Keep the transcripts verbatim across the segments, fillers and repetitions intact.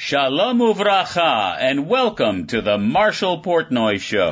Shalom uvracha, and welcome to the Marshall Portnoy Show.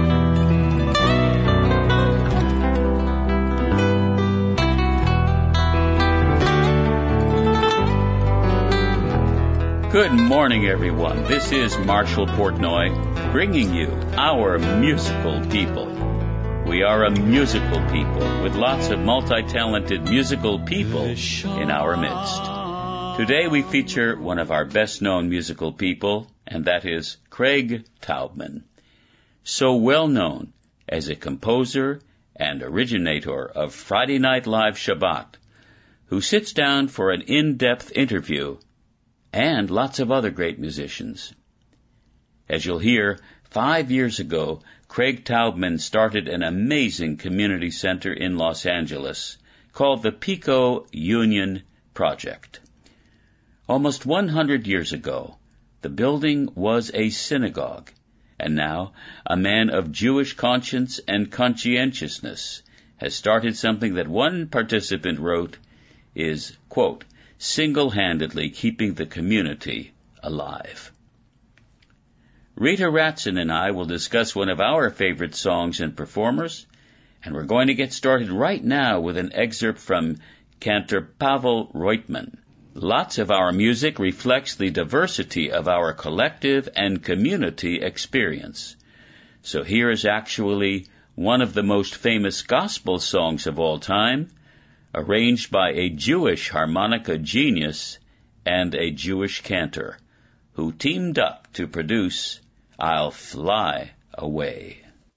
Good morning, everyone. This is Marshall Portnoy, bringing you our musical people. We are a musical people with lots of multi-talented musical people in our midst. Today we feature one of our best-known musical people, and that is Craig Taubman. So well known as a composer and originator of Friday Night Live Shabbat, who sits down for an in-depth interview, and lots of other great musicians. As you'll hear, five years ago, Craig Taubman started an amazing community center in Los Angeles called the Pico Union Project. Almost one hundred years ago, the building was a synagogue, and now a man of Jewish conscience and conscientiousness has started something that one participant wrote is, quote, single-handedly keeping the community alive. Rita Ratson and I will discuss one of our favorite songs and performers, and we're going to get started right now with an excerpt from Cantor Pavel Reutman. Lots of our music reflects the diversity of our collective and community experience. So here is actually one of the most famous gospel songs of all time, arranged by a Jewish harmonica genius and a Jewish cantor, who teamed up to produce I'll Fly Away.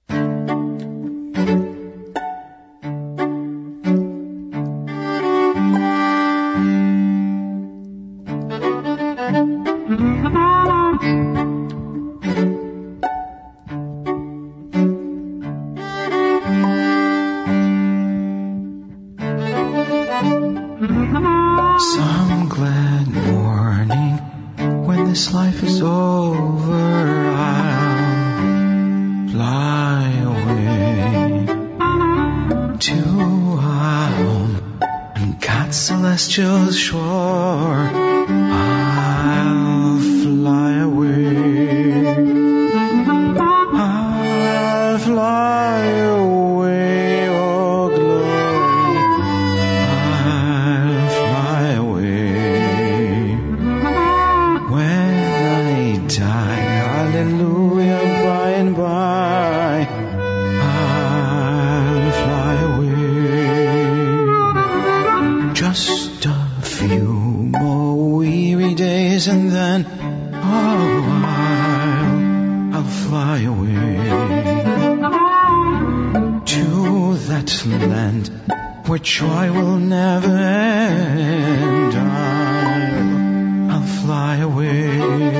Some glad morning when this life is over, I'll fly away to a home on God's celestial shore. I'll fly away. I'll fly away, oh glory. I'll fly away. When I die, hallelujah, by and by, I'll fly away. Just a few more weary days and then, oh, I'll, I'll fly away to that land where joy will never end. I'll, I'll fly away.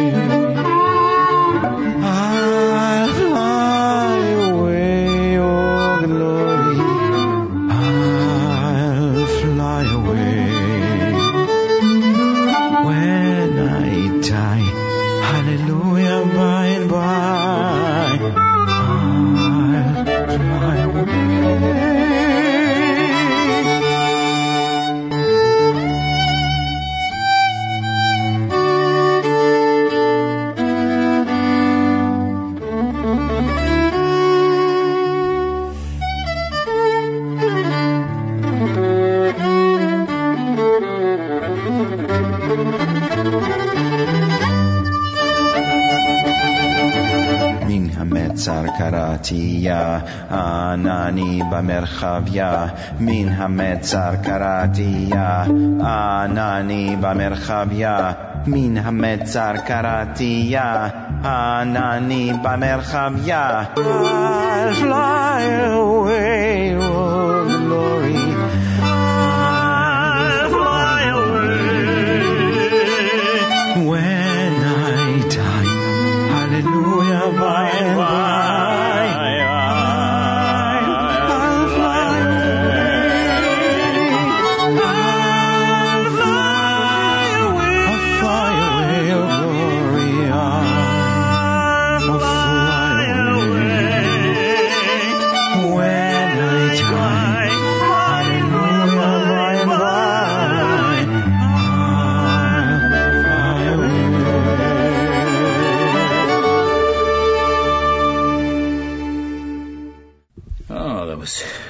I'll fly away, oh glory. I'll fly away. When I die, hallelujah, by and by, I'll fly away. קראתיה, ענני במרחביה, מן המצר קראתיה, ענני במרחביה, מן המצר קראתיה, ענני במרחביה. I'll fly away, oh glory. I'll fly away. When I die, hallelujah, by and by. When I die,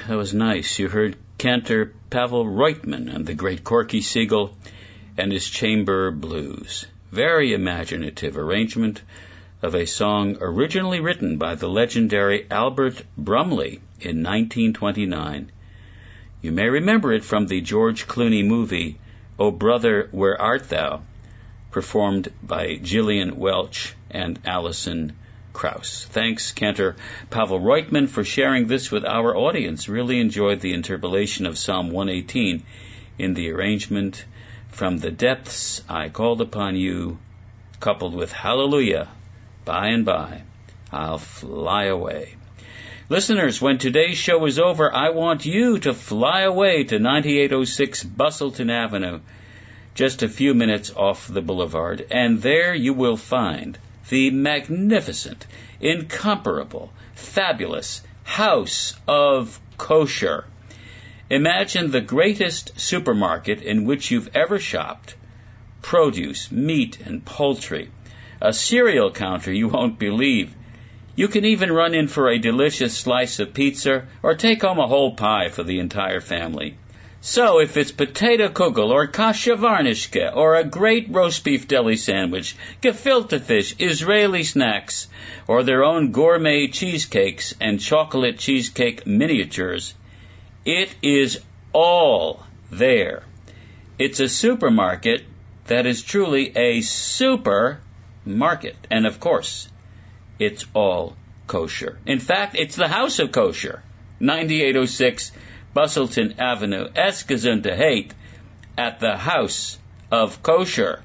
That was nice. You heard cantor Pavel Reutman and the great Corky Siegel and his Chamber Blues. Very imaginative arrangement of a song originally written by the legendary Albert Brumley in nineteen twenty-nine. You may remember it from the George Clooney movie, O Brother, Where Art Thou?, performed by Gillian Welch and Alison Krauss. Thanks, cantor Pavel Reutman, for sharing this with our audience. Really enjoyed the interpolation of Psalm one eighteen in the arrangement. From the depths I called upon you, coupled with Hallelujah, by and by I'll fly away. Listeners, when today's show is over, I want you to fly away to ninety-eight oh six Bustleton Avenue, just a few minutes off the boulevard, and there you will find the magnificent, incomparable, fabulous House of Kosher. Imagine the greatest supermarket in which you've ever shopped. Produce, meat, and poultry. A cereal counter you won't believe. You can even run in for a delicious slice of pizza or take home a whole pie for the entire family. So if it's potato kugel or kasha varnishke or a great roast beef deli sandwich, gefilte fish, Israeli snacks, or their own gourmet cheesecakes and chocolate cheesecake miniatures, it is all there. It's a supermarket that is truly a supermarket. And of course, it's all kosher. In fact, it's the House of Kosher, ninety-eight oh six Bustleton Avenue, Escazunta, at the House of Kosher.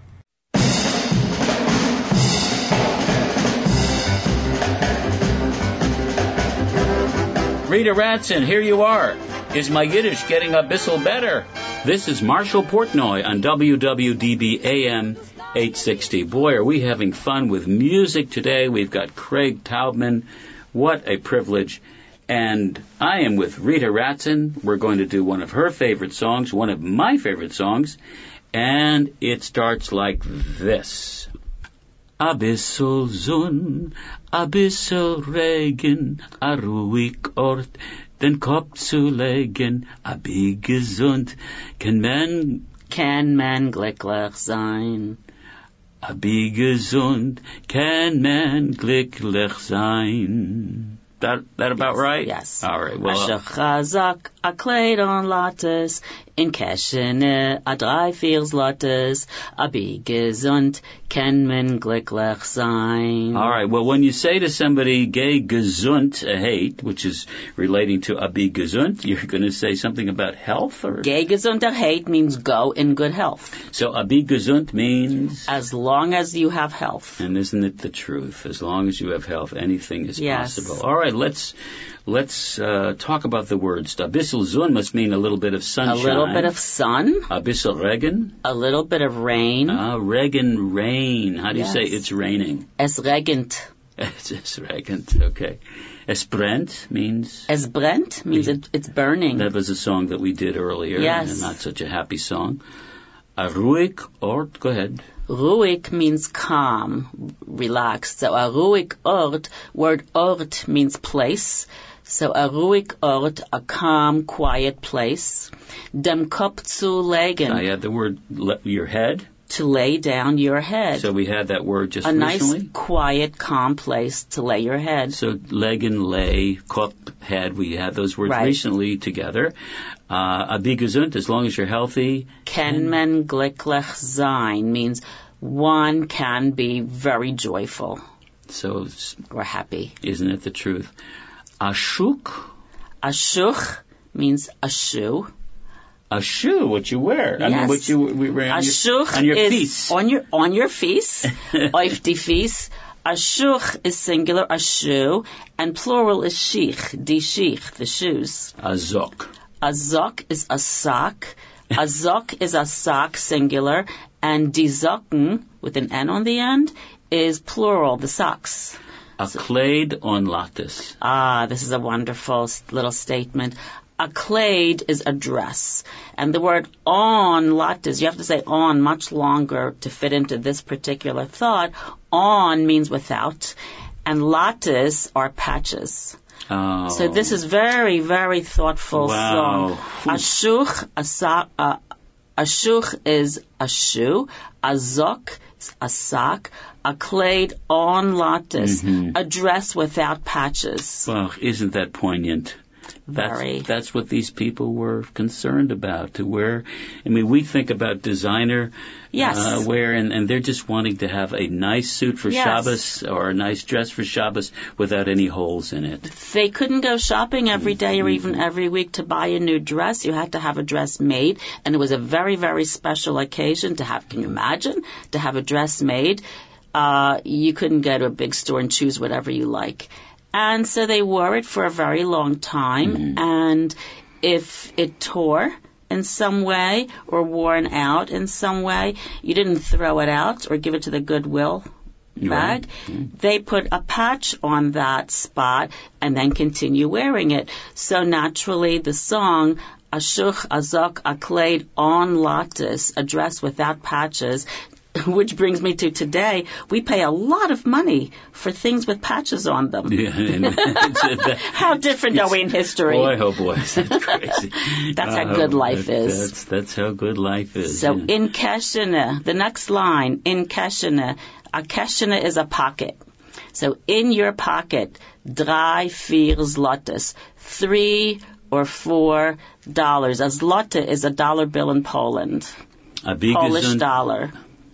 Rita Ratson, here you are. Is my Yiddish getting a bissel better? This is Marshall Portnoy on W W D B A M eight sixty. Boy, are we having fun with music today. We've got Craig Taubman. What a privilege. And I am with Rita Ratson. We're going to do one of her favorite songs, one of my favorite songs, and it starts like this. A bissel Sonn, a bissel Regen, a ruhig Ort, den Kopf zu legen, a bi gesund, can man, can man glücklich sein. A bi gesund, can man glücklich sein. That that about yes, right? Yes. All right. Well, Asher chazak, a kleid on lattes, in Keschene, a drei viers lattes, a bi gesund, can man glücklich sein. All right. Well, when you say to somebody, gay gesund, a hate, which is relating to a bi gesund, you're going to say something about health? Or? Gay gesund a hate means go in good health. So a bi gesund means? As long as you have health. And isn't it the truth? As long as you have health, anything is yes. possible. All right. Let's let's uh, talk about the words. A bissel Sonn must mean a little bit of sunshine. A little bit of sun. A bissel Regen. A little bit of rain. Ah, Regen, rain. How do you yes. say it's raining? Es regnet. Es regnet, okay. Es brennt means? Es brennt means it, it's burning. That was a song that we did earlier. Yes. And not such a happy song. A ruhig Ort, go ahead. Ruhig means calm, relaxed. So a ruhig Ort, word Ort means place. So a ruhig Ort, a calm, quiet place. Dem Kopf zu legen. I had the word le- your head. To lay down your head. So we had that word just a recently. A nice, quiet, calm place to lay your head. So legen, lay, Kopf, head, we had those words right. recently together. Uh, a bi gesund, as long as you're healthy. Can man glücklich sein means one can be very joyful. So, or happy. Isn't it the truth? A shuk? A shuch means a shoe. A shoe, what you wear. Yes. I mean, what you we wear on a your, shuch on your is feet. On your, on your feet. Auf die Fies. A shuch is singular, a shoe, and plural is shich, die shich, the shoes. A zok. A zok is a sock. A zok is a sock, singular, and die Socken, with an N on the end, is plural, the socks. A kleid on lattes. Ah, this is a wonderful little statement. A kleid is a dress. And the word on lattes, you have to say on much longer to fit into this particular thought. On means without, and lattes are patches. Oh. So this is very, very thoughtful Wow. song. Ashuch, asa, uh, ashuch is a shoe. Azok is a sock. A clade on lattice. Mm-hmm. A dress without patches. Well, isn't that poignant? Very. That's, that's what these people were concerned about, to wear. I mean, we think about designer Yes. uh, wear, and, and they're just wanting to have a nice suit for Yes. Shabbos or a nice dress for Shabbos without any holes in it. They couldn't go shopping every day or even every week to buy a new dress. You had to have a dress made, and it was a very, very special occasion to have. Can you imagine? To have a dress made. Uh, you couldn't go to a big store and choose whatever you like. And so they wore it for a very long time, Mm-hmm. and if it tore in some way or worn out in some way, you didn't throw it out or give it to the Goodwill bag. Right. Mm-hmm. They put a patch on that spot and then continue wearing it. So naturally the song Ashuch Azok Akled on Lattice, a dress without patches, which brings me to today, we pay a lot of money for things with patches on them. Yeah, and it's- How different are we in history? Boy, oh boy, is that crazy. That's how Oh, good life that- is. That's, that's how good life is. So yeah. in Keshene, the next line, in Keshene, a Keshene is a pocket. So in your pocket, drei, vier zlotes, three or four dollars. A zlote is a dollar bill in Poland. A big Polish gesund- dollar.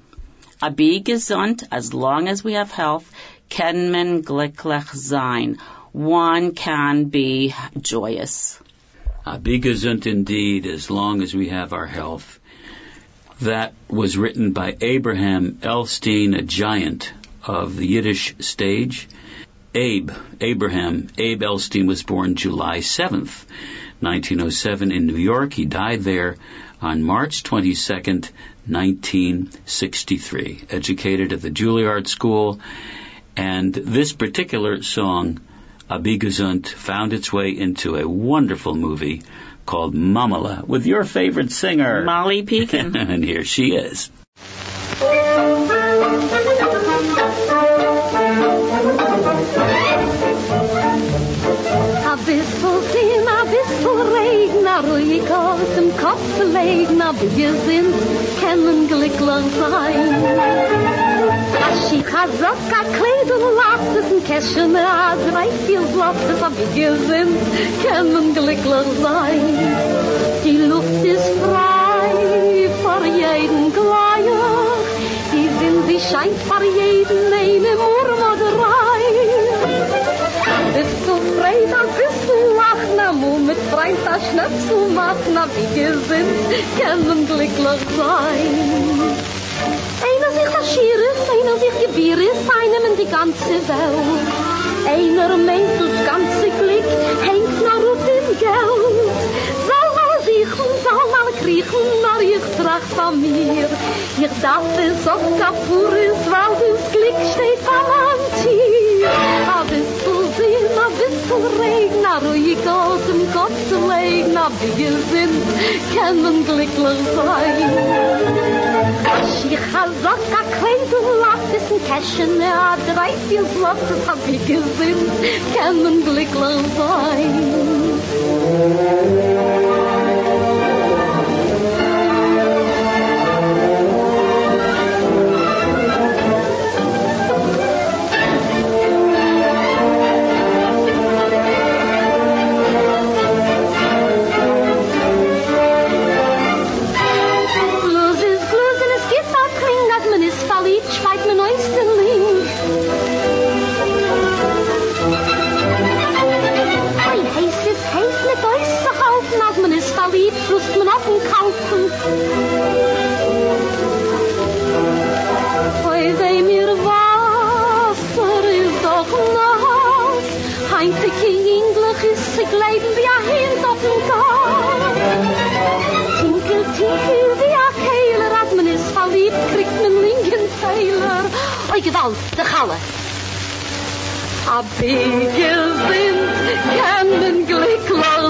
A be gesund, as long as we have health, kann man glücklich sein. One can be joyous. A big gesund indeed, as long as we have our health. That was written by Abraham Elstein, a giant of the Yiddish stage. Abe, Abraham, Abe Elstein was born July seventh, nineteen oh seven in New York. He died there on March twenty-second, nineteen sixty-three. Educated at the Juilliard School. And this particular song, A Be Gesund, found its way into a wonderful movie called Mamala with your favorite singer, Molly Pekin. and here she is. A bissl Sinn, a bissl Regen, a ruhig aus dem Kopf legen, a wir sind, können glücklich sein. A schick, a sock, a Kleid und Lasses, ein Käschen, a drei, vier Lasses, a wir sind, können glücklich sein. Die Luft ist frei, vor jeden gleich, die Sinn, sie scheint vor jeden eine Murmelrei. Bist du frei, dann bist du lachen, am mit Freund, das Schnapsel machen, ab wie wir sind, können glücklich sein. Einer sich das Schier ist, einer sich Gebier ist, einem in die ganze Welt. Einer meint, das ganze Glück hängt noch auf dem Geld. Soll mal siechen, soll mal kriechen, aber ich trag von mir. Ich darf es auf Kapur ist, weil das Glück steht am Tier. A bissl Sinn, a bissl Regen, a ruhig aus dem Kopf zu legen, a wir sind, können glücklich sein. A schick, a sock, a Kleid und Lasses, ein Käschen, a drei, vier Lasses, a wir sind, können glücklich sein. Schweigt mir neuesten Link. Ein heiß ist heiß mit euch zu halten, als man ist verliebt, lust man auf den Kaufen. Heute mir Wasser ist doch nass, heinte kindlich ist sich leben wie ein Hint auf dem Tag. Tinkel, tinkel wie ein Keiler, als man ist verliebt, kriegt man linken Fehler. Oi, gewalt, de Galle. A bige sind, können glücklich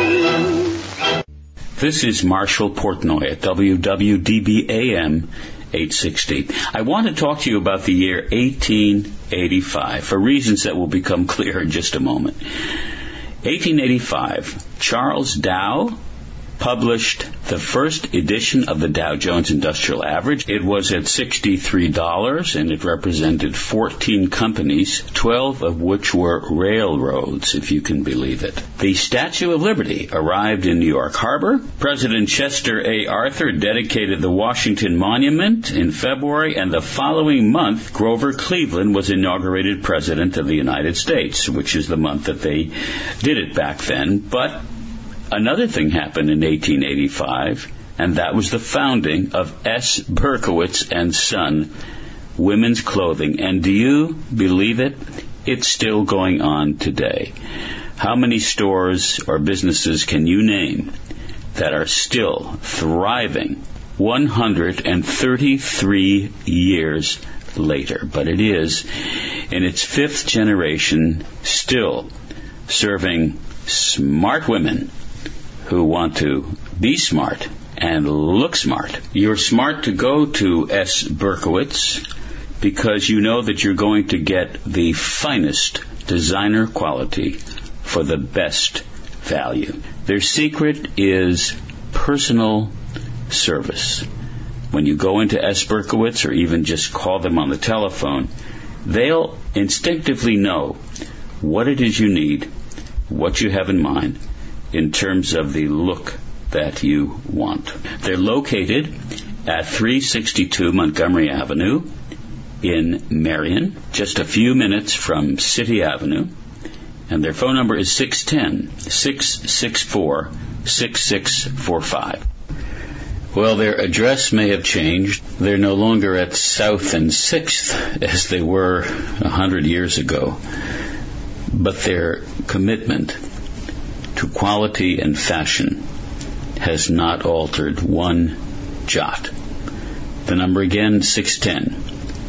sein. This is Marshall Portnoy at W W D B A M, eight sixty. I want to talk to you about the year eighteen eighty-five for reasons that will become clear in just a moment. eighteen eighty-five, Charles Dow published the first edition of the Dow Jones Industrial Average. It was at sixty-three dollars, and it represented fourteen companies, twelve of which were railroads, if you can believe it. The Statue of Liberty arrived in New York Harbor. President Chester A. Arthur dedicated the Washington Monument in February, and the following month, Grover Cleveland was inaugurated President of the United States, which is the month that they did it back then. But another thing happened in eighteen eighty-five, and that was the founding of S. Berkowitz and Son Women's Clothing. And do you believe it? It's still going on today. How many stores or businesses can you name that are still thriving one hundred thirty-three years later? But it is in its fifth generation, still serving smart women who want to be smart and look smart. You're smart to go to S. Berkowitz because you know that you're going to get the finest designer quality for the best value. Their secret is personal service. When you go into S. Berkowitz or even just call them on the telephone, they'll instinctively know what it is you need, what you have in mind, in terms of the look that you want. They're located at three sixty-two Montgomery Avenue in Marion, just a few minutes from City Avenue, and their phone number is six one zero, six six four, six six four five. Well, their address may have changed. They're no longer at South and sixth as they were a hundred years ago, but their commitment to quality and fashion has not altered one jot. The number again, six one zero,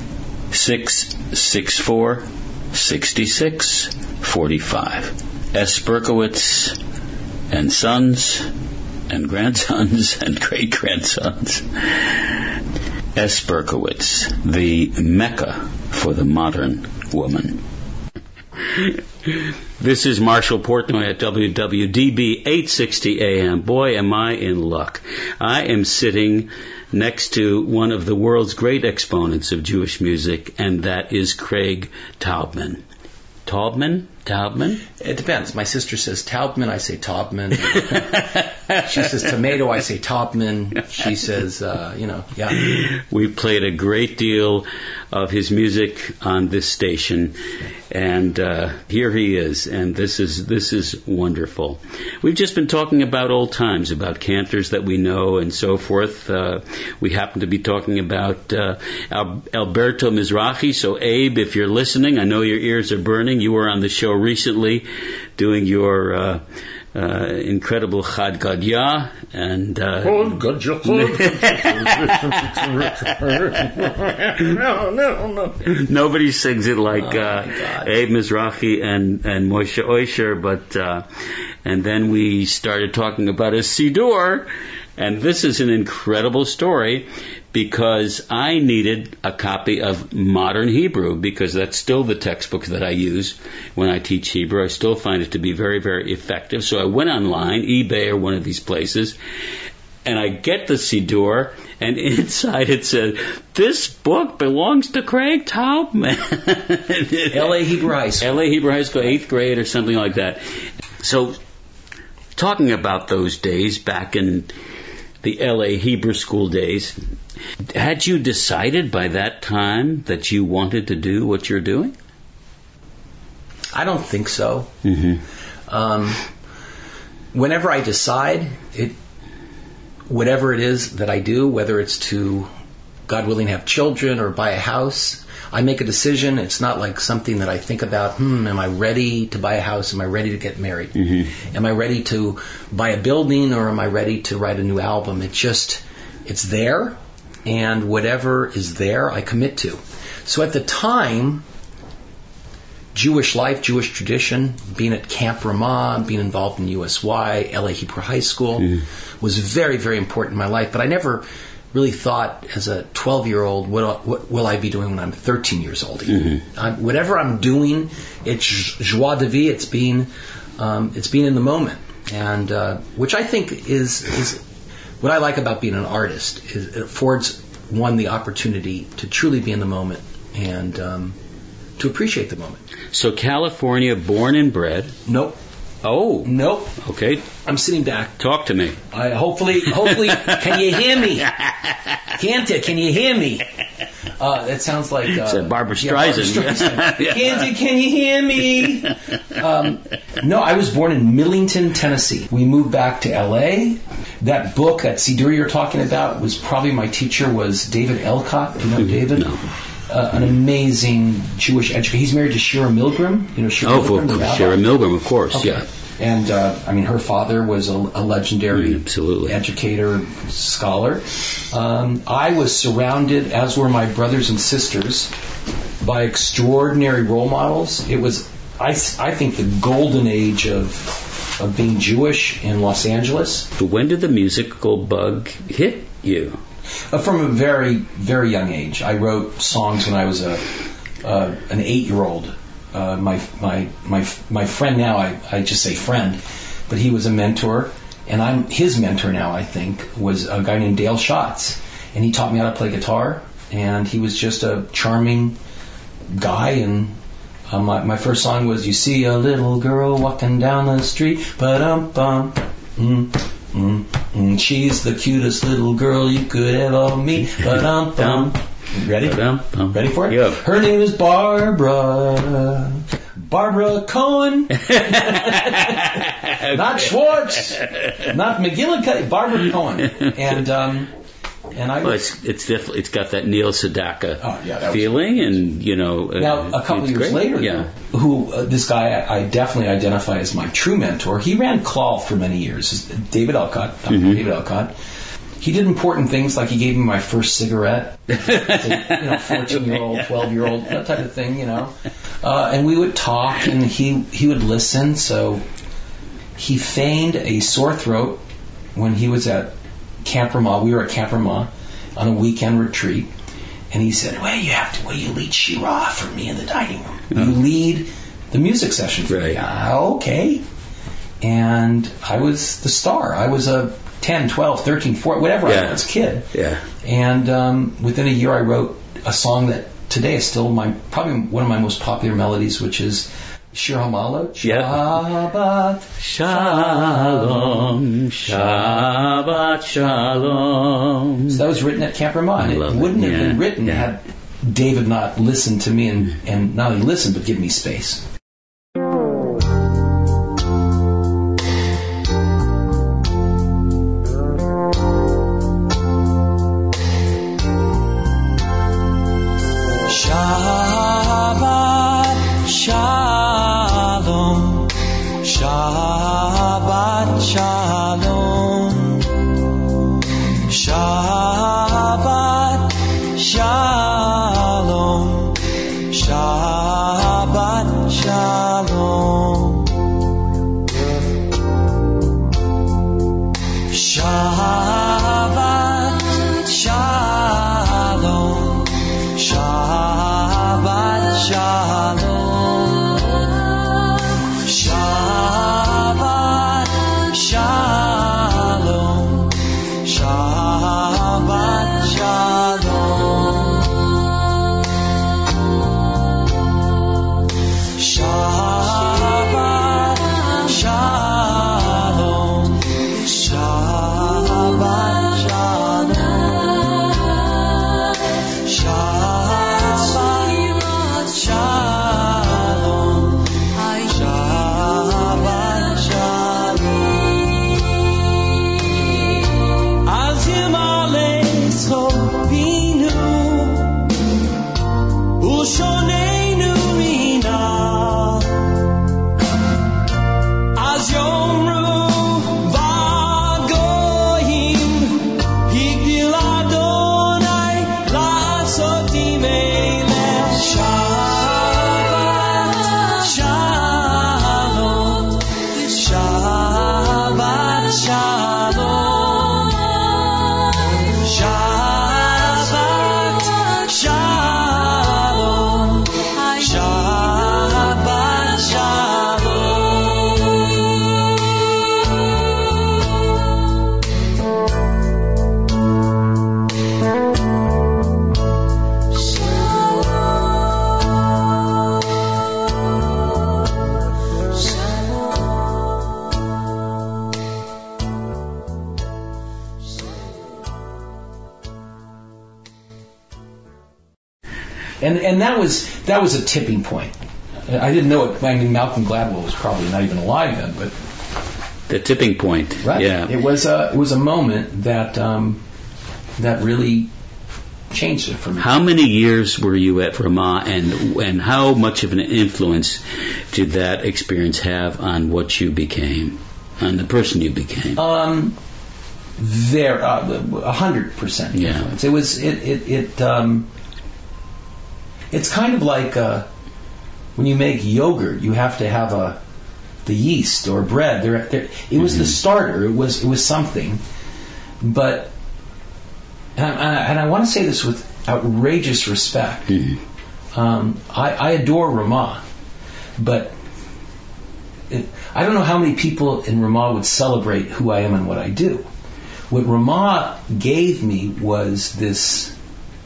six six four, six six four five. S. Berkowitz and Sons and Grandsons and Great-Grandsons. S. Berkowitz, the Mecca for the modern woman. This is Marshall Portnoy at W W D B eight sixty A M. Boy, am I in luck. I am sitting next to one of the world's great exponents of Jewish music, and that is Craig Taubman. Taubman? Taubman? It depends. My sister says Taubman, I say Taubman. She says tomato, I say Taubman. She says, uh, you know, yeah. We played a great deal of his music on this station, and uh, here he is, and this is this is wonderful. We've just been talking about old times, about cantors that we know and so forth. Uh, we happen to be talking about uh, Al- Alberto Mizrahi, so Abe, if you're listening, I know your ears are burning. You were on the show recently doing your uh, uh, incredible Chad Gadya, and uh, no, no, no. Nobody sings it like oh uh, Abe Mizrahi and, and Moshe Oisher, but uh, and then we started talking about a Siddur, and this is an incredible story, because I needed a copy of Modern Hebrew, because that's still the textbook that I use when I teach Hebrew. I still find it to be very, very effective. So I went online, eBay or one of these places, and I get the Siddur, and inside it says, this book belongs to Craig Taubman. L A Hebrew High School. L A Hebrew High School, eighth grade or something like that. So, talking about those days back in the L A Hebrew School days, had you decided by that time that you wanted to do what you're doing? I don't think so. Mm-hmm. Um, whenever I decide, it, whatever it is that I do, whether it's to, God willing, have children or buy a house, I make a decision. It's not like something that I think about, hmm, am I ready to buy a house? Am I ready to get married? Mm-hmm. Am I ready to buy a building, or am I ready to write a new album? It just, it's there, and whatever is there, I commit to. So at the time, Jewish life, Jewish tradition, being at Camp Ramah, being involved in U S Y, L A Hebrew High School, mm. was very, very important in my life. But I never really thought as a twelve-year-old, what, what will I be doing when I'm thirteen years old? Mm-hmm. I'm, whatever I'm doing, it's joie de vie. It's being, um, it's being in the moment, and uh, which I think is is what I like about being an artist. Is it affords one the opportunity to truly be in the moment and um, to appreciate the moment. So California, born and bred. Nope. Oh. Nope. Okay. I'm sitting back. Talk to me. I hopefully, hopefully, can you hear me? Kanta, can you hear me? Uh, that sounds like uh, it's a Barbara yeah, Barbra Streisand. Streisand. Yeah. Kanta, can you hear me? Um, no, I was born in Millington, Tennessee. We moved back to L A. That book, that Siddur you're talking about, was probably my teacher was David Elcott. Do you know David? No. Uh, an amazing Jewish educator. He's married to Shira Milgram. You know Shira Oh, Milgram? for Shira Milgram, of course. Okay. Yeah. And uh, I mean, her father was a, a legendary Mm, absolutely. educator, scholar. Um, I was surrounded, as were my brothers and sisters, by extraordinary role models. It was, I, I think, the golden age of of being Jewish in Los Angeles. But when did the musical bug hit you? Uh, from a very, very young age. I wrote songs when I was a uh, an eight-year-old. Uh, my my my my friend now, I, I just say friend, but he was a mentor, and I'm his mentor now. I think was a guy named Dale Schatz, and he taught me how to play guitar, and he was just a charming guy. And uh, my my first song was "You See a Little Girl Walking Down the Street, ba-dum bum, mm, mm, mm, she's the cutest little girl you could ever meet, ba-dum bum." Ready? Ready for it? Yeah. Her name is Barbara. Barbara Cohen. Not Schwartz. Not McGillicuddy. Barbara Cohen. And um, and I. Well, it's it's definitely it's got that Neil Sedaka Oh, yeah, that was- feeling, and you know. Uh, Now, a couple it's years great. later, yeah. though, who uh, this guy I, I definitely identify as my true mentor. He ran Klal for many years. David Elcott. Doctor Mm-hmm. David Elcott. He did important things, like he gave me my first cigarette, you know, fourteen-year-old, twelve-year-old, that type of thing, you know. Uh, and we would talk, and he he would listen. So he feigned a sore throat when he was at Camp Ramah. We were at Camp Ramah on a weekend retreat, and he said, "Well, you have to, well, you lead Shirah for me in the dining room. You lead the music session for Right. me." Ah, okay. And I was the star. I was a ten, twelve, thirteen, fourteen, whatever Yeah. I was, kid. Yeah. And um, within a year, I wrote a song that today is still my probably one of my most popular melodies, which is Shir HaMa'alot. Yeah. Shabbat Shalom, Shabbat Shalom. So that was written at Camp Ramah, and I it love it. wouldn't have Yeah. been written Yeah. had David not listened to me and, and not only listen, but give me space. Shabbat Shalom, Shabbat Shalom, Shabbat Shalom, Shabbat Shalom, Shabbat Shalom, Shabbat Shalom, Shabbat Shalom, Shabbat Shalom, Shabbat Shalom, Shabbat Shalom, Shabbat Shalom, Shabbat Shalom. Az Himalay Sopinu, Ushonenu Ina, Az Yomru Vagoyim, Higdil Adonai Lasoti Melech. Shabbat Shalom, Shabbat Shalom, Shabbat And and that was that was a tipping point. I didn't know it. I mean, Malcolm Gladwell was probably not even alive then, but the tipping point. Right. Yeah. It was a it was a moment that um, that really changed it for me. How many years were you at Ramah, and and how much of an influence did that experience have on what you became, on the person you became? Um, there, a hundred percent influence. It was it it it um, it's kind of like uh, when you make yogurt, you have to have a the yeast or bread. There, there it was mm-hmm. the starter. It was it was something, but. And I, and I want to say this with outrageous respect. Mm-hmm. Um, I, I adore Ramah, but it, I don't know how many people in Ramah would celebrate who I am and what I do. What Ramah gave me was this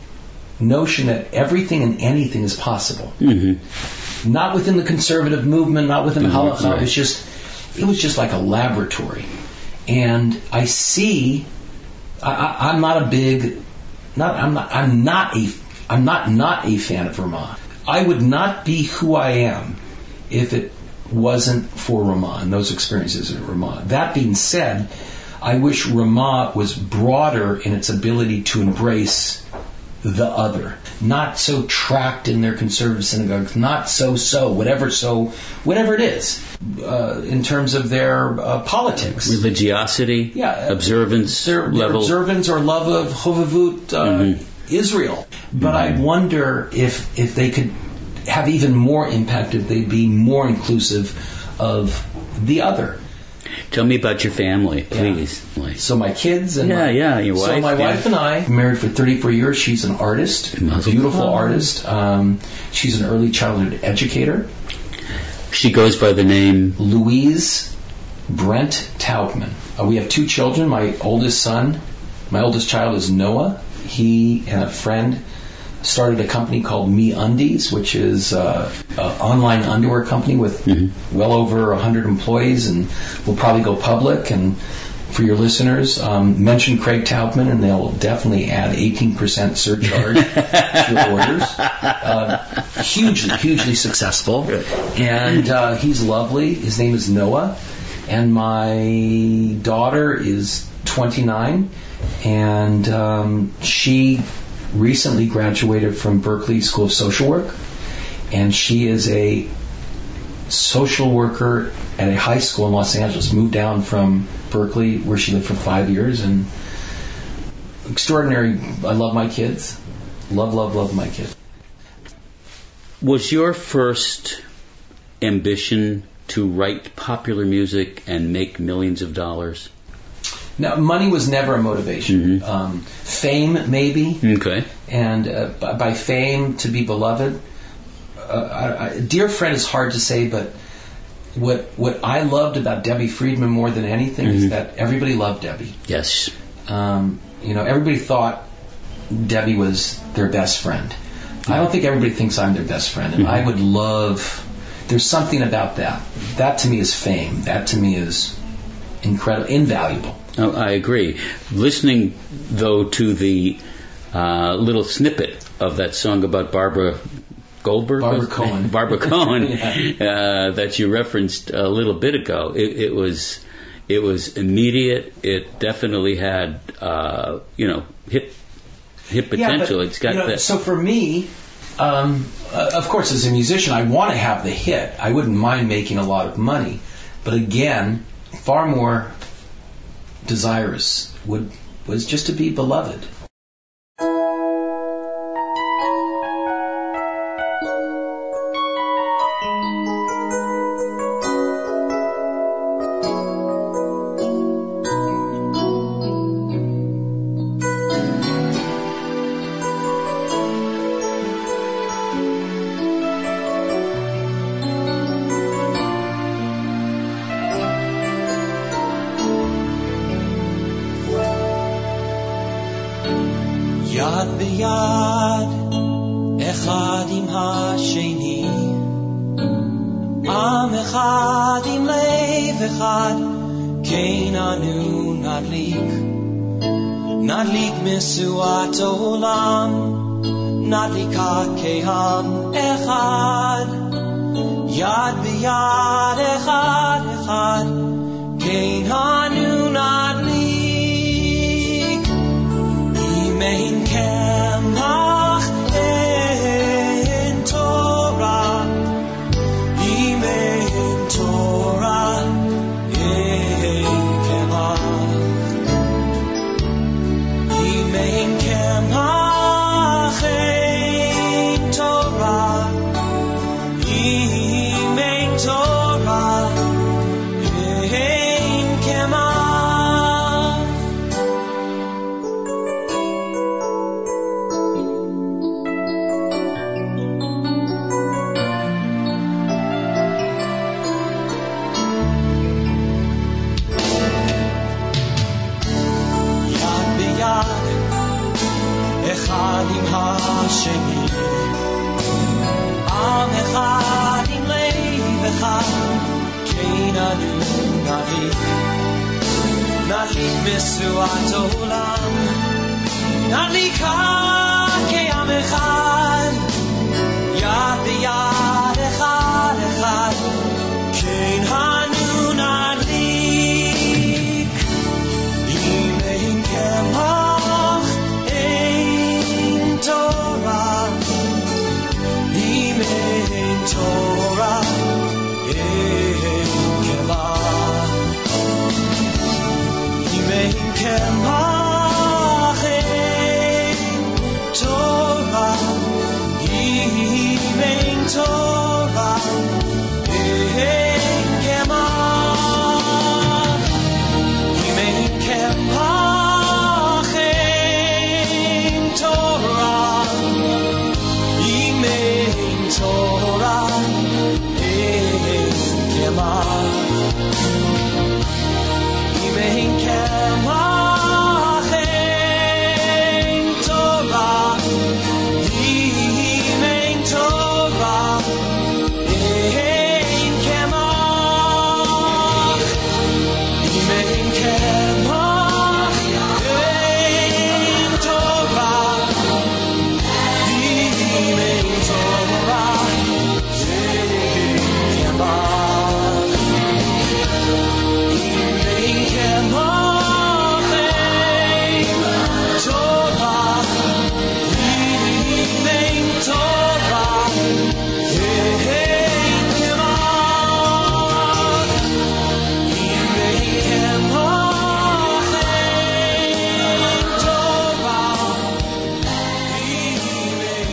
notion that everything and anything is possible. Mm-hmm. Not within the conservative movement, not within the mm-hmm. halacha. Right. It was just, it was just like a laboratory. And I see. I, I'm not a big, not I'm not I'm not a I'm not not a fan of Ramah. I would not be who I am if it wasn't for Ramah and those experiences at Ramah. That being said, I wish Ramah was broader in its ability to embrace the other, not so tracked in their conservative synagogues, not so so whatever so whatever it is uh, in terms of their uh, politics, religiosity, yeah, observance, their, level, their observance or love of Chovavut uh, mm-hmm. Israel. But mm-hmm. I wonder if if they could have even more impact if they'd be more inclusive of the other. Tell me about your family, please. Yeah. So my kids and yeah, my, yeah, your wife. So my yeah. wife and I married for thirty-four years. She's an artist, a beautiful oh. artist. Um, she's an early childhood educator. She goes by the name Louise Brent Taubman. Uh, we have two children. My oldest son, my oldest child is Noah. He and a friend started a company called Me Undies, which is uh, an online underwear company with mm-hmm. well over one hundred employees, and will probably go public. And for your listeners, um, mention Craig Taubman, and they'll definitely add eighteen percent surcharge to your orders. Uh, hugely, hugely successful. And uh, he's lovely. His name is Noah. And my daughter is twenty-nine, and um, she recently graduated from Berkeley School of Social Work, and she is a social worker at a high school in Los Angeles. Moved down from Berkeley, where she lived for five years, and extraordinary. I love my kids. Love, love, love my kids. Was your first ambition to write popular music and make millions of dollars? Now, money was never a motivation. Mm-hmm. Um, fame, maybe. Okay. And uh, by, by fame, to be beloved. Uh, I, I, dear friend is hard to say, but what what I loved about Debbie Friedman more than anything mm-hmm. is that everybody loved Debbie. Yes. Um, you know, everybody thought Debbie was their best friend. Mm-hmm. I don't think everybody thinks I'm their best friend, and mm-hmm. I would love. There's something about that. That to me is fame. That to me is incredible, invaluable. Oh, I agree. Listening, though, to the uh, little snippet of that song about Barbara Goldberg, Barbara Cohen, Barbara Cohen, yeah. uh, that you referenced a little bit ago, it, it was it was immediate. It definitely had uh, you know hit hit potential. Yeah, but, it's got you know, that. So for me, um, uh, of course, as a musician, I want to have the hit. I wouldn't mind making a lot of money, but again, far more desirous would was just to be beloved. Nadlik mesuat olam, Nadlika keham echad, yad b'yad echad echad, kein hanu nadlik, imein kemach en Torah, imein Torah en kemach, imein kemach en Torah, imein Torah en kemach. Yad b'yad echad im hasheni, am echad im lev echad, kein anu nadlik, nadlik mesuat olam, nadlika ke'am echad, yad b'yad echad echad, kein hanu nadlik, imein kemach ein Torah, imein Torah ein kemach, imein kemach ein Torah, imein Torah ein kemach, imein kemach ein Torah, imein Torah ein kemach, imein kemach ein Torah, imein Torah ein kemach, imein kemach ein Torah, imein Torah ein kemach, imein kemach ein Torah, imein Torah ein kemach, imein kemach ein Torah, imein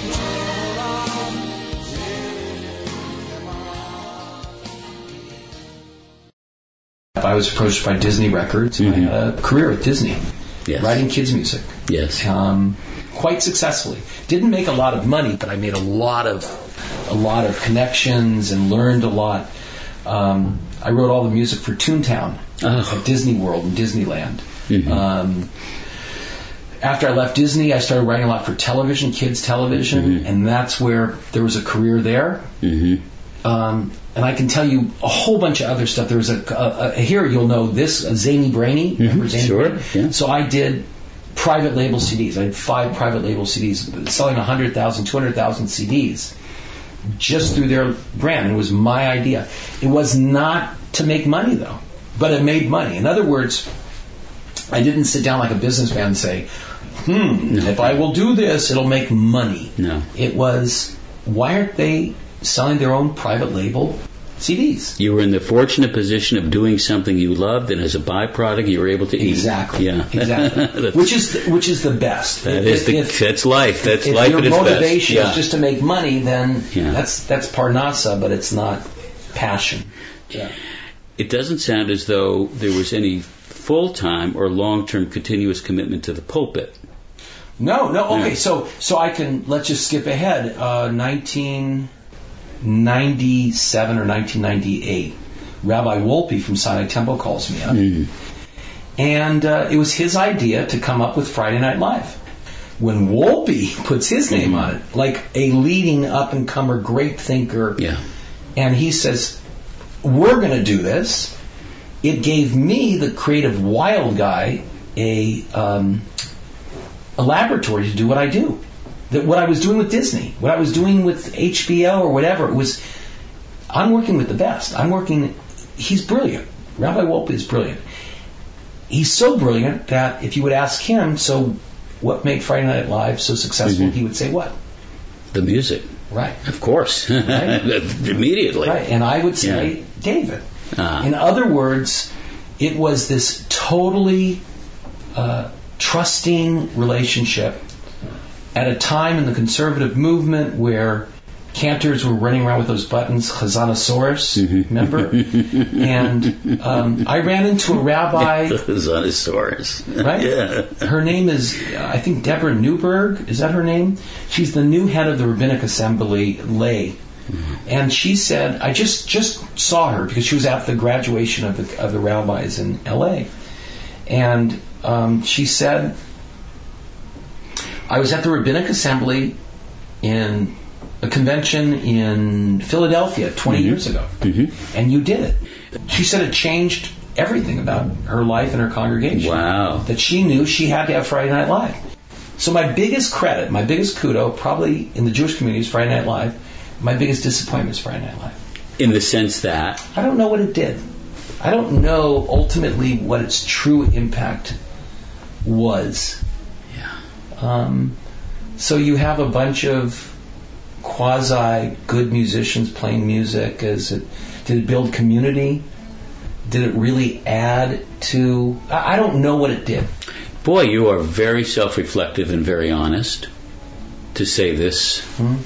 Torah. I was approached by Disney Records. I had a career at Disney, Yes. writing kids music. Yes. Um, quite successfully. Didn't make a lot of money, but I made a lot of a lot of connections and learned a lot. Um, I wrote all the music for Toontown Oh. at Disney World and Disneyland. Mhm. Um, after I left Disney, I started writing a lot for television, kids television, Mhm. and that's where there was a career there. Mm-hmm. Um, and I can tell you a whole bunch of other stuff. There was a, a, a here you'll know this uh, Zany Brainy. Remember Zany Sure, Brainy? yeah. So I did private label C Ds. I had five private label C Ds, selling one hundred thousand, two hundred thousand C Ds just through their brand. It was my idea. It was not to make money though, but it made money. In other words, I didn't sit down like a businessman and say, hmm, No. if I will do this, it'll make money. No. It was, why aren't they selling their own private label C Ds? You were in the fortunate position of doing something you loved, and as a byproduct, you were able to eat. Exactly. Yeah. Exactly. That's- which is the, which is the best. that If- is the, if- that's life. That's if life your at its motivation best. is just to make money, then Yeah. that's that's parnasa, but it's not passion. Yeah. It doesn't sound as though there was any full-time or long-term continuous commitment to the pulpit. No, no. Okay, Yeah. so so I can let's just skip ahead. Uh, nineteen ninety-seven or nineteen ninety-eight, Rabbi Wolpe from Sinai Temple calls me up, Mm. and uh, it was his idea to come up with Friday Night Live. When Wolpe puts his name Mhm. on it, like a leading up-and-comer, great thinker, Yeah. and he says, we're going to do this. It gave me, the creative wild guy, a um, a laboratory to do what I do. that what I was doing with Disney, what I was doing with H B O or whatever, it was, I'm working with the best. I'm working, he's brilliant. Rabbi Wolpe is brilliant. He's so brilliant that if you would ask him, so what made Friday Night Live so successful, mm-hmm. he would say what? The music. Right. Of course. Right? Immediately. Right. And I would say yeah. David. Uh-huh. In other words, it was this totally uh, trusting relationship at a time in the conservative movement where cantors were running around with those buttons, Chazanosaurus, mm-hmm. remember? And um, I ran into a rabbi. Chazanosaurus. Right? Yeah. Her name is, uh, I think, Deborah Newberg. Is that her name? She's the new head of the Rabbinic Assembly, lay. Mm-hmm. And she said, I just, just saw her because she was at the graduation of the, of the rabbis in L A. And um, she said, I was at the Rabbinic Assembly in a convention in Philadelphia twenty mm-hmm. years ago, mm-hmm. and you did it. She said it changed everything about her life and her congregation. Wow. That she knew she had to have Friday Night Live. So my biggest credit, my biggest kudo, probably in the Jewish community is Friday Night Live. My biggest disappointment is Friday Night Live. In the sense that? I don't know what it did. I don't know ultimately what its true impact was. Yeah. Um, so you have a bunch of quasi good musicians playing music. Is it, did it build community? Did it really add to... I, I don't know what it did. Boy, you are very self-reflective and very honest to say this. Hmm?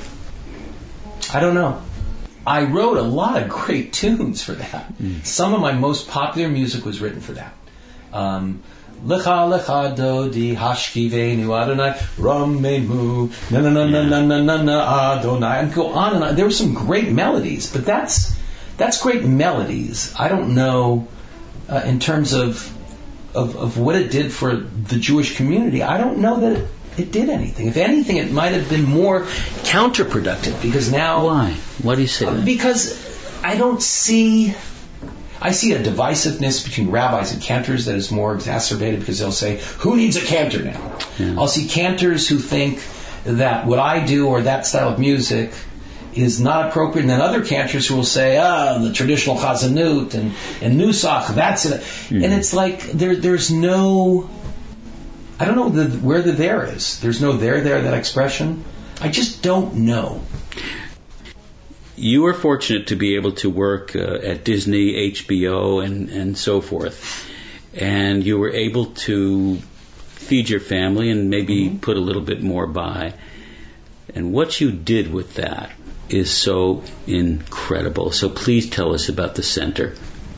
I don't know. I wrote a lot of great tunes for that. Mm. Some of my most popular music was written for that. Um, Lecha lecha dodi hashkivenu Adonai ramemu na na na na na na na na Adonai, and go on and on. There were some great melodies, but that's that's great melodies. I don't know uh, in terms of, of of what it did for the Jewish community. I don't know that it, it did anything. If anything, it might have been more counterproductive because now. Why? Why do you say that? Because I don't see. I see a divisiveness between rabbis and cantors that is more exacerbated because they'll say, who needs a cantor now? Yeah. I'll see cantors who think that what I do or that style of music is not appropriate, and then other cantors who will say, ah, the traditional chazanut and, and nusach, that's it. Mm. And it's like, there, there's no, I don't know the, where the there is. There's no there there, that expression. I just don't know. You were fortunate to be able to work uh, at Disney, H B O, and, and so forth. And you were able to feed your family and maybe mm-hmm. put a little bit more by. And what you did with that is so incredible. So please tell us about the center.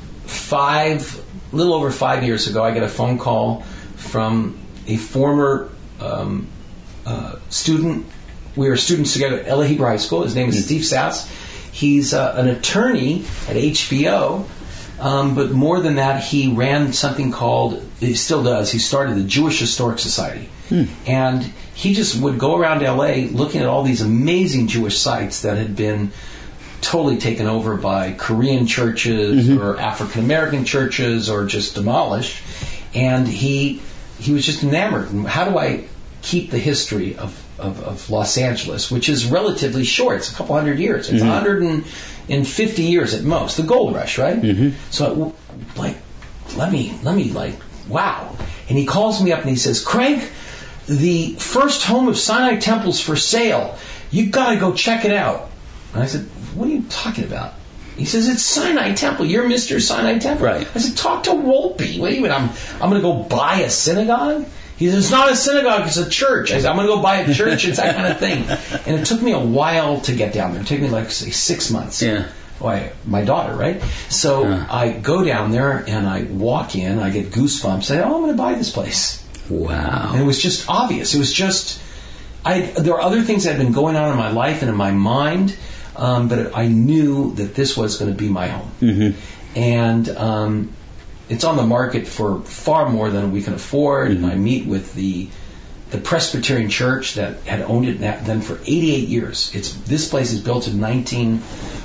Five, a little over five years ago, I get a phone call from a former um, uh, student. We were students together at L A Hebrew High School. His name is mm-hmm. Steve Sass. He's uh, an attorney at H B O, um, but more than that, he ran something called, he still does, he started the Jewish Historic Society. Hmm. And he just would go around L A looking at all these amazing Jewish sites that had been totally taken over by Korean churches mm-hmm. or African American churches or just demolished. And he he was just enamored. How do I keep the history of Of, of Los Angeles, which is relatively short. It's a couple hundred years. It's mm-hmm. one hundred fifty years at most. The gold rush, right? Mm-hmm. So, like, let me, let me, like, wow. And he calls me up and he says, Craig, the first home of Sinai Temple's for sale. You've got to go check it out. And I said, what are you talking about? He says, it's Sinai Temple. You're Mister Sinai Temple. Right. I said, talk to Wolpe. Wait a minute, I'm, I'm going to go buy a synagogue? He says, it's not a synagogue, it's a church. I said, I'm going to go buy a church, it's that kind of thing. And it took me a while to get down there. It took me like, say, six months. Yeah. Why, my daughter, right? So uh. I go down there and I walk in, I get goosebumps, say, oh, I'm going to buy this place. Wow. And it was just obvious. It was just, I. There are other things that had been going on in my life and in my mind, um, but I knew that this was going to be my home. Mm-hmm. And, um, it's on the market for far more than we can afford. Mm-hmm. And I meet with the the Presbyterian Church that had owned it then for eighty-eight years. It's this place is built in nineteen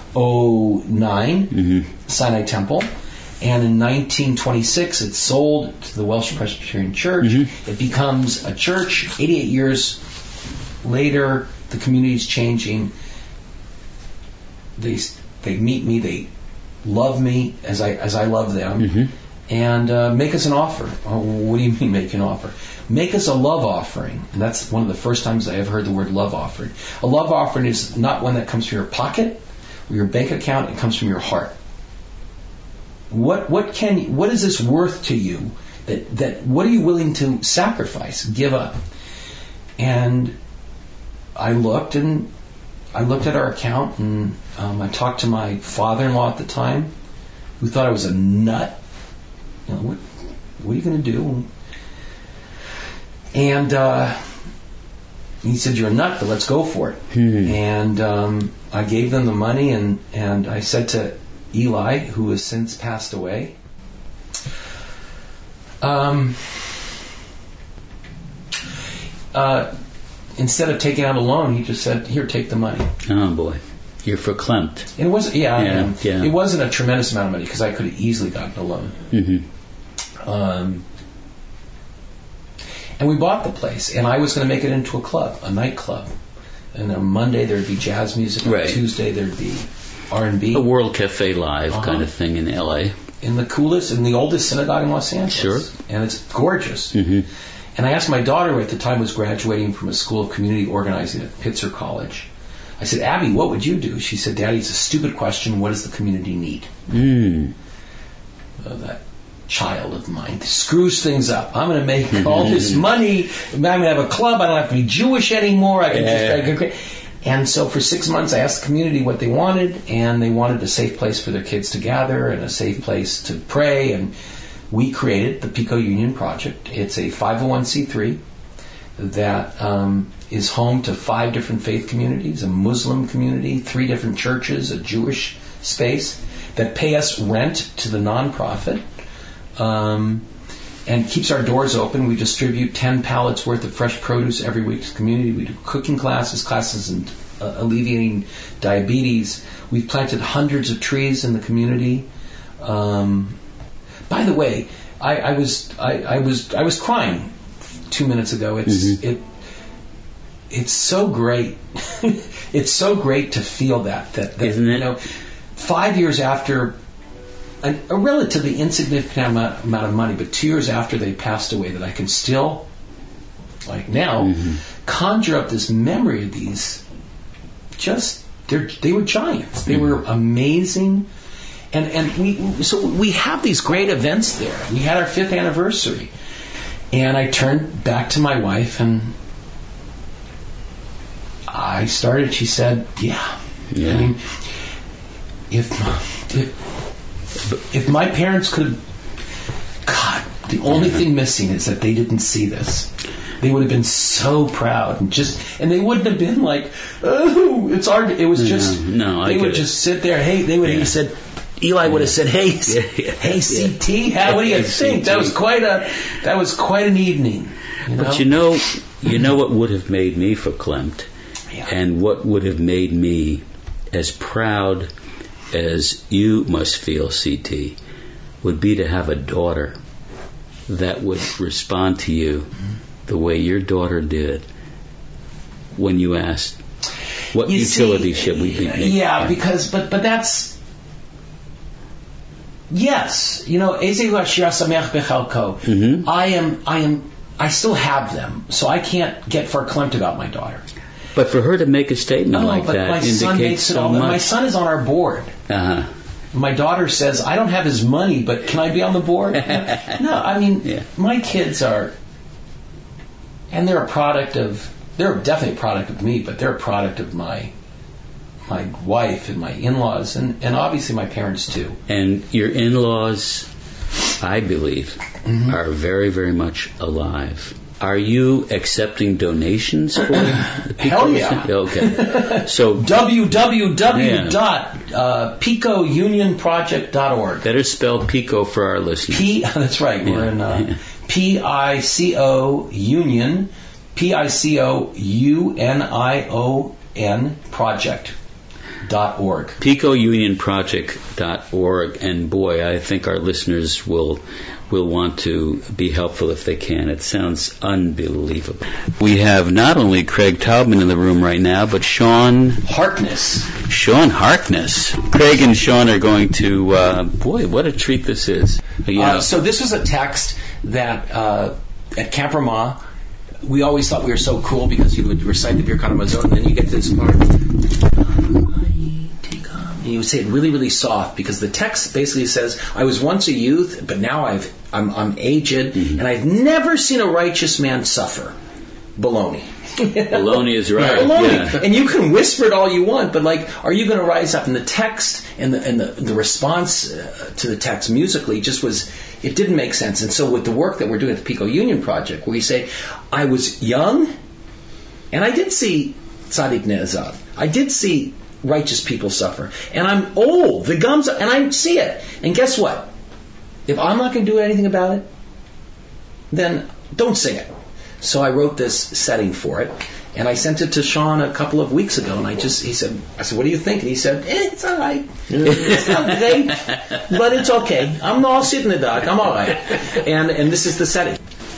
oh nine, mm-hmm. Sinai Temple, and in nineteen twenty-six it's sold to the Welsh Presbyterian Church. Mm-hmm. It becomes a church. eighty-eight years later, the community's changing. They they meet me. They love me as I as I love them, Mm-hmm. and uh, make us an offer. Oh, what do you mean make an offer? Make us a love offering, and that's one of the first times I ever heard the word love offering. A love offering is not one that comes from your pocket or your bank account. It comes from your heart. What what can what is this worth to you? That that what are you willing to sacrifice, give up? And I looked and I looked at our account, and um, I talked to my father-in-law at the time, who thought I was a nut. You know, what what are you going to do? And uh, he said, "You're a nut, but let's go for it." Hmm. And um, I gave them the money, and and I said to Eli, who has since passed away, um, uh, instead of taking out a loan, he just said, "Here, take the money." Oh boy, you're verklempt. And it wasn't, yeah, I Yeah, am. yeah. It wasn't a tremendous amount of money because I could have easily gotten a loan. Mm-hmm. Um, and we bought the place, and I was going to make it into a club, a nightclub. And on Monday there'd be jazz music. Right. On Tuesday there'd be R and B. A World Cafe Live Uh-huh. kind of thing in L A. In the coolest, in the oldest synagogue in Los Angeles. Sure. And it's gorgeous. Mm-hmm. And I asked my daughter, who at the time was graduating from a school of community organizing at Pitzer College, I said, "Abby, what would you do?" She said, "Daddy, it's a stupid question. What does the community need?" Mm. Uh, that child of mine screws things up. I'm going to make all this money. I'm going to have a club. I don't have to be Jewish anymore. I can Yeah. just... I can, and so for six months I asked the community what they wanted, and they wanted a safe place for their kids to gather and a safe place to pray, and we created the Pico Union Project. It's a five oh one c three that um, is home to five different faith communities, a Muslim community, three different churches, a Jewish space, that pay us rent to the nonprofit, um, and keeps our doors open. We distribute ten pallets worth of fresh produce every week to the community. We do cooking classes, classes in uh, alleviating diabetes. We've planted hundreds of trees in the community. Um, by the way, I, I was I, I was I was crying two minutes ago. It's Mm-hmm. it it's so great. It's so great to feel that that, that Isn't it? you know, five years after a, a relatively insignificant amount, amount of money, but two years after they passed away, that I can still, like now, Mm-hmm. conjure up this memory of these. Just they they were giants. They were amazing. And and we so we have these great events there. We had our fifth anniversary, and I turned back to my wife and I started. She said, "Yeah, Yeah. I mean, if if if my parents could have, God, the only thing missing is that they didn't see this. They would have been so proud and just, and they wouldn't have been like, oh, it's our. It was just, No, no, I they get would it. just sit there. Hey, they would Yeah. have said." Eli would have said, "Hey, Yeah, yeah, hey, yeah. C T, how, what do you Hey, think? C T. That was quite a, that was quite an evening." You know? But you know, you know what would have made me verklempt, Yeah. and what would have made me as proud as you must feel, C T, would be to have a daughter that would respond to you the way your daughter did when you asked, "What You utility see, should we be making?" Yeah, because, but, but that's, yes, you know, Ezei Lashir Sameach Bechalko. Mhm. I am, I am, I still have them, so I can't get verklempt about my daughter. But for her to make a statement Oh, like but that my son indicates makes it so all. My much. son is on our board. Uh-huh. My daughter says, "I don't have his money, but can I be on the board?" No, I mean, Yeah. my kids are, and they're a product of, they're definitely a product of me, but they're a product of my my wife and my in-laws, and, and obviously my parents too. And your in-laws, I believe, Mm-hmm. are very, very much alive. Are you accepting donations for the Pico? Hell yeah. Okay. So w w w Yeah. dot pico union project dot org. better spell Pico for our listeners. P. That's right. We're Yeah. in uh, P I C O Union, P I C O U N I O N project dot org. Pico Union Project dot org, and boy, I think our listeners will will want to be helpful if they can. It sounds unbelievable. We have not only Craig Taubman in the room right now, but Sean Harkness. Sean Harkness. Craig and Sean are going to, uh, boy, what a treat this is. Yeah. Uh, so this was a text that uh, at Camp Ramah, we always thought we were so cool because you would recite the Birkat Hamazon, and then you get to this part. And you would say it really, really soft, because the text basically says, I was once a youth, but now I've, I'm, I'm aged, mm-hmm. and I've never seen a righteous man suffer. Baloney. Baloney is right. Yeah, baloney. Yeah. And you can whisper it all you want, but like, are you going to rise up? And the text and the, and the, the response uh, to the text musically just was, it didn't make sense. And so with the work that we're doing at the Pico Union Project, where you say, I was young, and I did see Tzaddik Ne'ezav. I did see righteous people suffer. And I'm old, the gums, and I see it. And guess what? If I'm not going to do anything about it, then don't sing it. So I wrote this setting for it, and I sent it to Sean a couple of weeks ago, and I just, he said, I said, what do you think? And he said, eh, it's all right. It's not great, but it's okay. I'm not sitting in the dark. I'm all right. And, and this is the setting.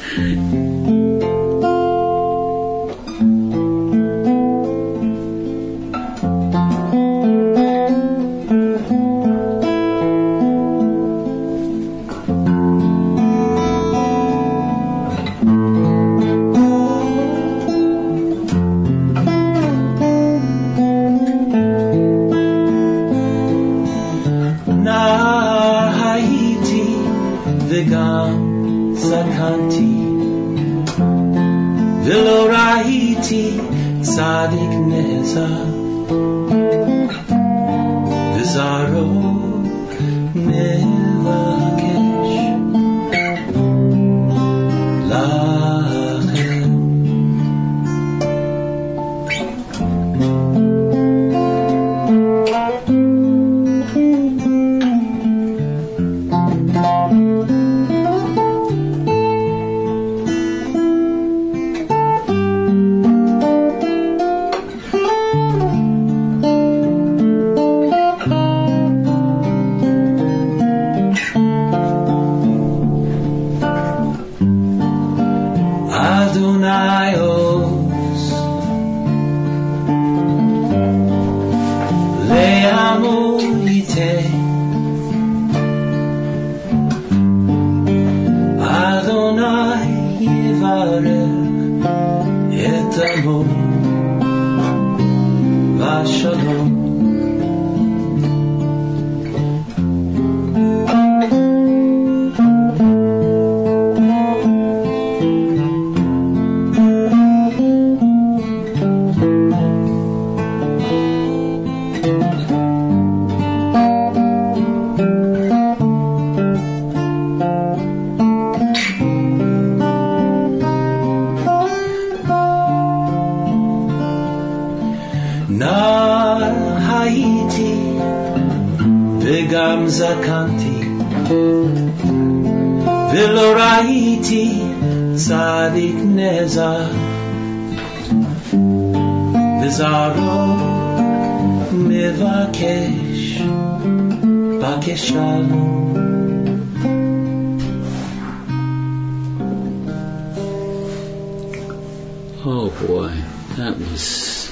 Oh boy, that was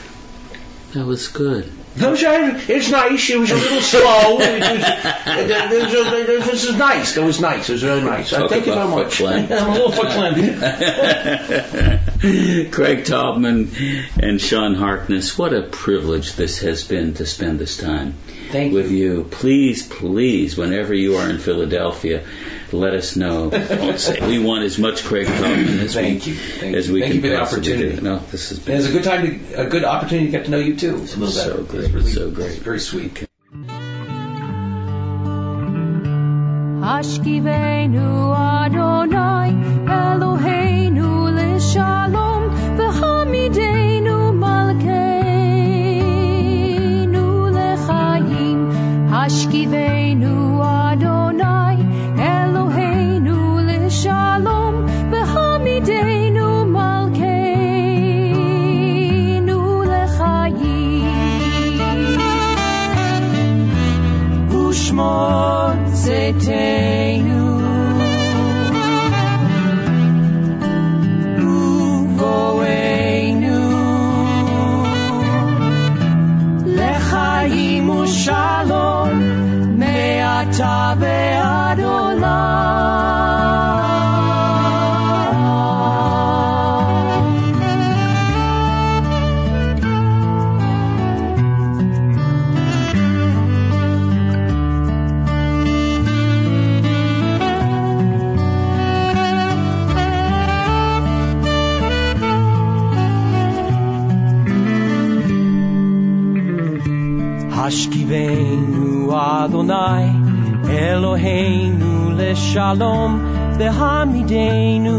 that was good. It's nice. It was a little slow. It was, this is nice. It was nice. It was really nice. Talk Thank you very much. I'm a little verklemmt. Craig Taubman and Sean Harkness, what a privilege this has been to spend this time Thank with you. you. Please, please, whenever you are in Philadelphia, let us know. We want as much Craig Taubman as Thank we you. Thank as you. we Thank can you for the possibly opportunity. do. No, this has been It's a good time, to, a good opportunity to get to know you too. It's a little So better. great. It's really, So great. It's very sweet. Hashkivenu Adonai Eloheinu l'shalom v'hamidenu malkeinu l'chaim. Hashkivenu Adonai Eloheinu l'shalom v'hamidenu malkeinu l'chaim. betenu uvoenu lechaim ushalom me'ata ve'ad olam. Hashkivenu Adonai Eloheinu leshalom V'hamidenu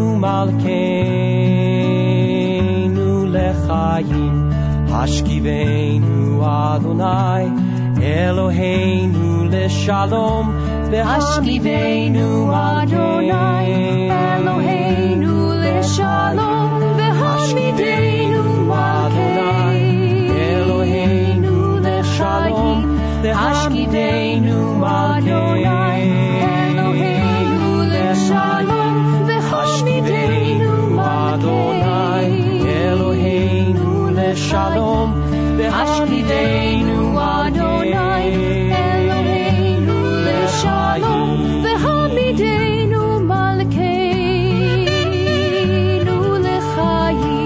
malkeinu lechayim. Hashkivenu Adonai Eloheinu leshalom V'hamidenu Adonai Eloheinu leshalom V'hamidenu malkeinu Eloheinu leshalom V'hamidenu Adonai Eloheinu leshalom V'hamidenu Adonai Eloheinu leshalom V'hamidenu Adonai Eloheinu leshalom V'hamidenu malkeinu lechayim.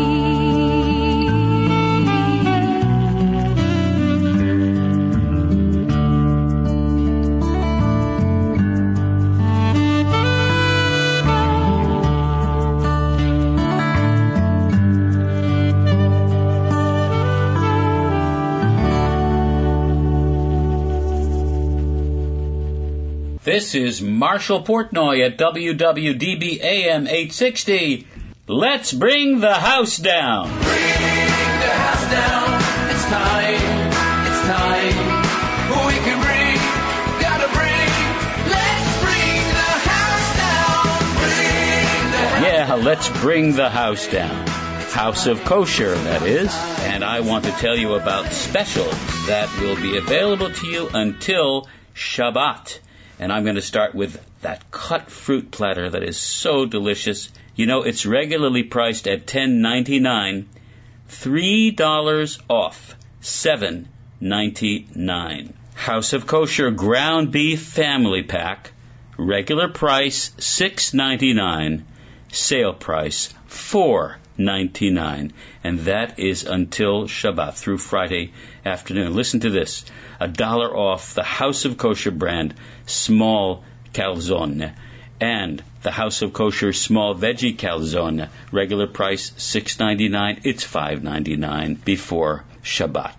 This is Marshall Portnoy at W W D B A M eight sixty. Let's bring the house down. Bring the house down. It's time. It's time. We can bring. Gotta bring. Let's bring the house down. Bring the house Yeah, let's bring the house down. House of Kosher, that is. And I want to tell you about specials that will be available to you until Shabbat. And I'm going to start with that cut fruit platter that is so delicious. You know, it's regularly priced at ten ninety-nine, three dollars off, seven ninety-nine. House of Kosher ground beef family pack, regular price six ninety-nine, sale price four ninety-nine, and that is until Shabbat, through Friday afternoon. Listen to this. A dollar off the House of Kosher brand small calzone and the House of Kosher small veggie calzone, regular price six ninety-nine. It's five ninety-nine before Shabbat.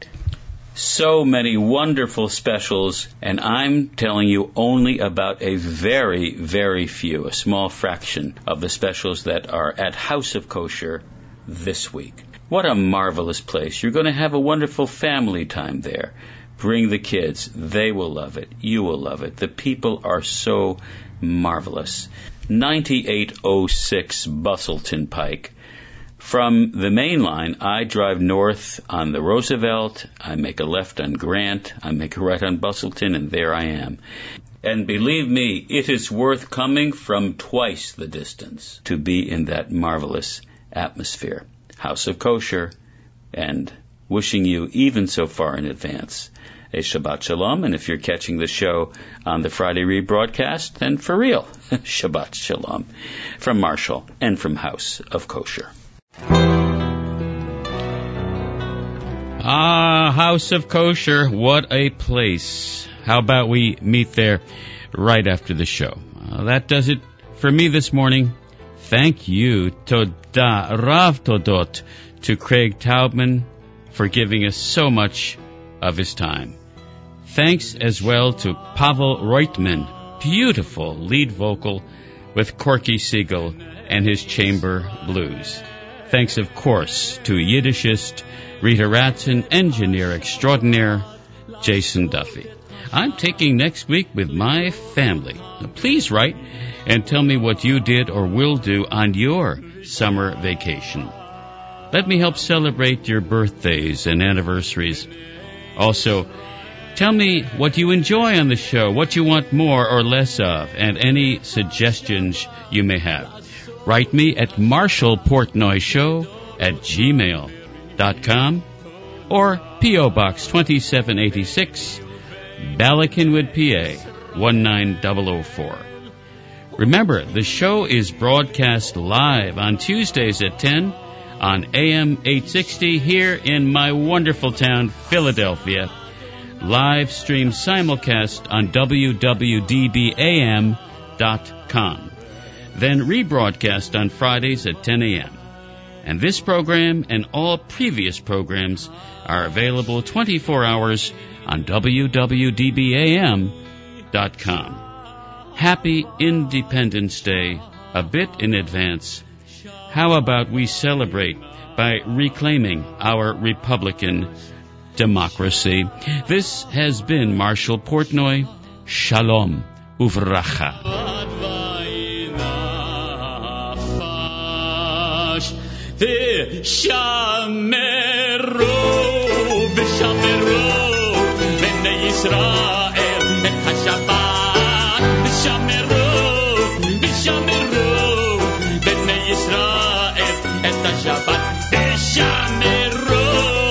So many wonderful specials, and I'm telling you only about a very, very few, a small fraction of the specials that are at House of Kosher this week. What a marvelous place. You're going to have a wonderful family time there. Bring the kids. They will love it. You will love it. The people are so marvelous. ninety-eight oh six Bustleton Pike. From the main line, I drive north on the Roosevelt. I make a left on Grant. I make a right on Bustleton, and there I am. And believe me, it is worth coming from twice the distance to be in that marvelous atmosphere. House of Kosher, and wishing you, even so far in advance, a Shabbat Shalom. And if you're catching the show on the Friday rebroadcast, then for real, Shabbat Shalom from Marshall and from House of Kosher. Ah, House of Kosher, what a place. How about we meet there right after the show? Uh, that does it for me this morning. Thank you, Toda, Rav Todot, to Craig Taubman for giving us so much of his time. Thanks as well to Pavel Reutman, beautiful lead vocal with Corky Siegel and his chamber blues. Thanks, of course, to Yiddishist Rita Ratson, engineer extraordinaire Jason Duffy. I'm taking next week with my family. Now, please write and tell me what you did or will do on your summer vacation. Let me help celebrate your birthdays and anniversaries. Also, Tell me what you enjoy on the show, what you want more or less of, and any suggestions you may have. Write me at marshallportnoyshow at gmail dot com or P O. Box twenty-seven eighty-six, Ballackinwood, P A one nine zero zero four. Remember, the show is broadcast live on Tuesdays at ten on A M eight sixty here in my wonderful town, Philadelphia. Live stream simulcast on w w d b a m dot com. Then rebroadcast on Fridays at ten a.m. And this program and all previous programs are available twenty-four hours on w w d b a m dot com. Happy Independence Day a bit in advance. How about we celebrate by reclaiming our Republican democracy? This has been Marshall Portnoy. Shalom uvracha. ושמרו, ושמרו, בני ישראל את השבת. ושמרו, ושמרו, בני ישראל את השבת. ושמרו,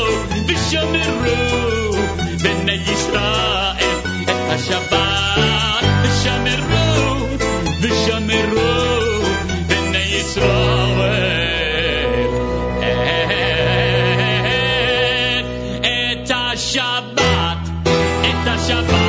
ושמרו, בני ישראל את השבת. ושמרו, ושמרו, בני ישראל Shabbat, et Shabbat.